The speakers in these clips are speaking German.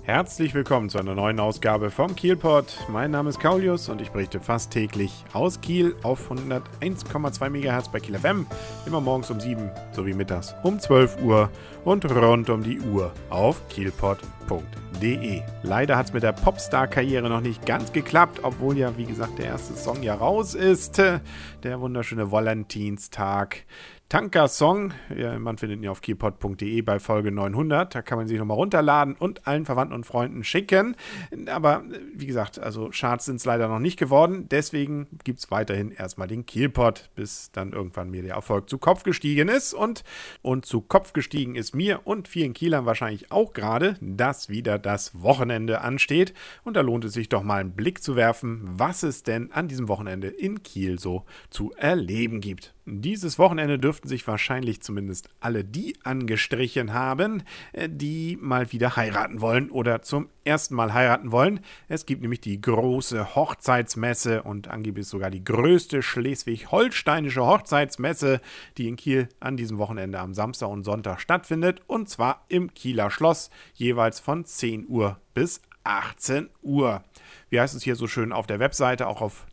Herzlich willkommen zu einer neuen Ausgabe vom Kielpot. Mein Name ist Kaulius und ich berichte fast täglich aus Kiel auf 101,2 MHz bei Kiel FM, immer morgens um 7 sowie mittags um 12 Uhr und rund um die Uhr auf kielpot.de. Leider hat es mit der Popstar-Karriere noch nicht ganz geklappt, obwohl ja, wie gesagt, der erste Song ja raus ist. Der wunderschöne Valentinstag. Tanker-Song, ja, man findet ihn auf kielpot.de bei Folge 900, da kann man sich nochmal runterladen und allen Verwandten und Freunden schicken, aber wie gesagt, also Charts sind es leider noch nicht geworden, deswegen gibt es weiterhin erstmal den Kielpot, bis dann irgendwann mir der Erfolg zu Kopf gestiegen ist und zu Kopf gestiegen ist mir und vielen Kielern wahrscheinlich auch gerade, dass wieder das Wochenende ansteht und da lohnt es sich doch mal einen Blick zu werfen, was es denn an diesem Wochenende in Kiel so zu erleben gibt. Dieses Wochenende dürften sich wahrscheinlich zumindest alle die angestrichen haben, die mal wieder heiraten wollen oder zum ersten Mal heiraten wollen. Es gibt nämlich die große Hochzeitsmesse und angeblich sogar die größte schleswig-holsteinische Hochzeitsmesse, die in Kiel an diesem Wochenende am Samstag und Sonntag stattfindet, und zwar im Kieler Schloss, jeweils von 10 Uhr bis 18 Uhr. Wie heißt es hier so schön auf der Webseite, auch auf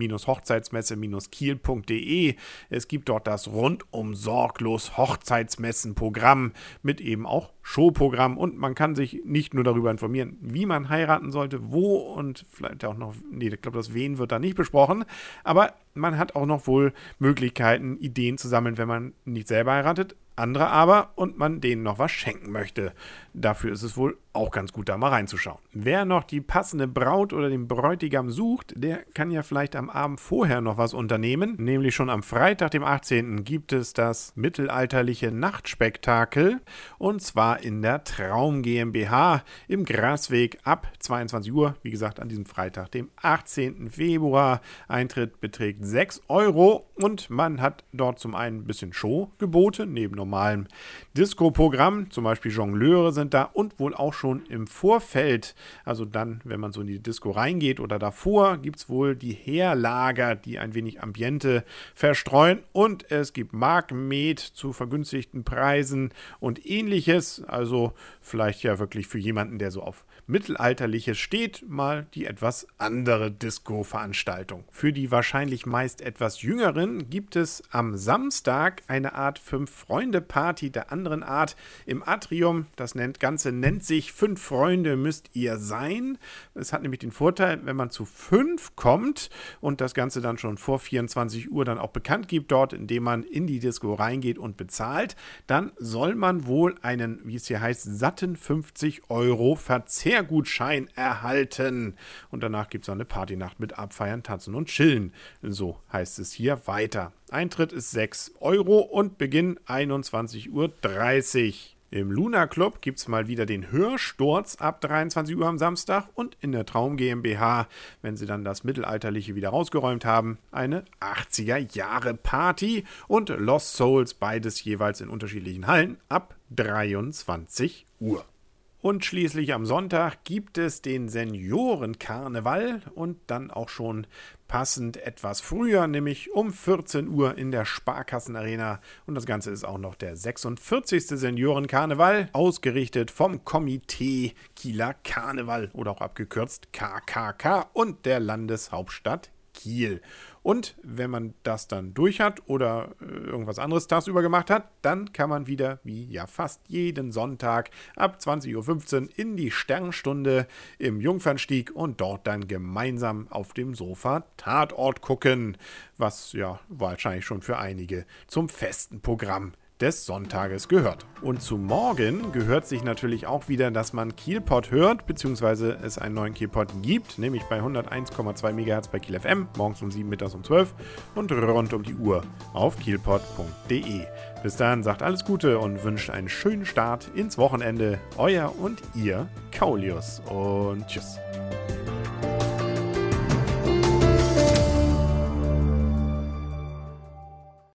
die-hochzeitsmesse-kiel.de. Es gibt dort das rundum sorglos Hochzeitsmessenprogramm mit eben auch Showprogramm und man kann sich nicht nur darüber informieren, wie man heiraten sollte, wo und vielleicht auch noch, ich glaube, das Wen wird da nicht besprochen, aber man hat auch noch wohl Möglichkeiten, Ideen zu sammeln, wenn man nicht selber heiratet, andere aber und man denen noch was schenken möchte. Dafür ist es wohl auch ganz gut, da mal reinzuschauen. Wer noch die passende Braut oder den Bräutigam sucht, der kann ja vielleicht am Abend vorher noch was unternehmen. Nämlich schon am Freitag, dem 18. gibt es das mittelalterliche Nachtspektakel und zwar in der Traum GmbH im Grasweg ab 22 Uhr. Wie gesagt, an diesem Freitag, dem 18. Februar. Eintritt beträgt 6 Euro und man hat dort zum einen ein bisschen Showgebote neben normalem Disco-Programm. Zum Beispiel Jongleure sind da und wohl auch schon im Vorfeld, also dann, wenn man so in die Disco reingeht oder davor, gibt es wohl die Heerlager, die ein wenig Ambiente verstreuen und es gibt Markmet zu vergünstigten Preisen und ähnliches, also vielleicht ja wirklich für jemanden, der so auf Mittelalterliches steht, mal die etwas andere Disco-Veranstaltung. Für die wahrscheinlich meist etwas Jüngeren gibt es am Samstag eine Art 5-Freunde-Party der anderen Art im Atrium. Das Ganze nennt sich 5 Freunde müsst ihr sein. Es hat nämlich den Vorteil, wenn man zu 5 kommt und das Ganze dann schon vor 24 Uhr dann auch bekannt gibt dort, indem man in die Disco reingeht und bezahlt, dann soll man wohl einen, wie es hier heißt, satten 50 Euro Verzehrgutschein erhalten. Und danach gibt es eine Partynacht mit Abfeiern, Tanzen und Chillen. So heißt es hier weiter. Eintritt ist 6 Euro und Beginn 21:30 Uhr. Im Luna Club gibt es mal wieder den Hörsturz ab 23 Uhr am Samstag und in der Traum GmbH, wenn sie dann das Mittelalterliche wieder rausgeräumt haben, eine 80er-Jahre-Party und Lost Souls, beides jeweils in unterschiedlichen Hallen ab 23 Uhr. Und schließlich am Sonntag gibt es den Seniorenkarneval und dann auch schon passend etwas früher, nämlich um 14 Uhr in der Sparkassenarena. Und das Ganze ist auch noch der 46. Seniorenkarneval, ausgerichtet vom Komitee Kieler Karneval oder auch abgekürzt KKK und der Landeshauptstadt Kiel. Und wenn man das dann durch hat oder irgendwas anderes tagsüber gemacht hat, dann kann man wieder, wie ja fast jeden Sonntag, ab 20:15 Uhr in die Sternstunde im Jungfernstieg und dort dann gemeinsam auf dem Sofa Tatort gucken, was ja wahrscheinlich schon für einige zum festen Programm des Sonntages gehört. Und zu morgen gehört sich natürlich auch wieder, dass man Kielpot hört, beziehungsweise es einen neuen Kielpot gibt, nämlich bei 101,2 MHz bei Kiel FM, morgens um 7, mittags um 12 und rund um die Uhr auf kielpot.de. Bis dahin sagt alles Gute und wünscht einen schönen Start ins Wochenende. Euer und ihr Kaulius und tschüss.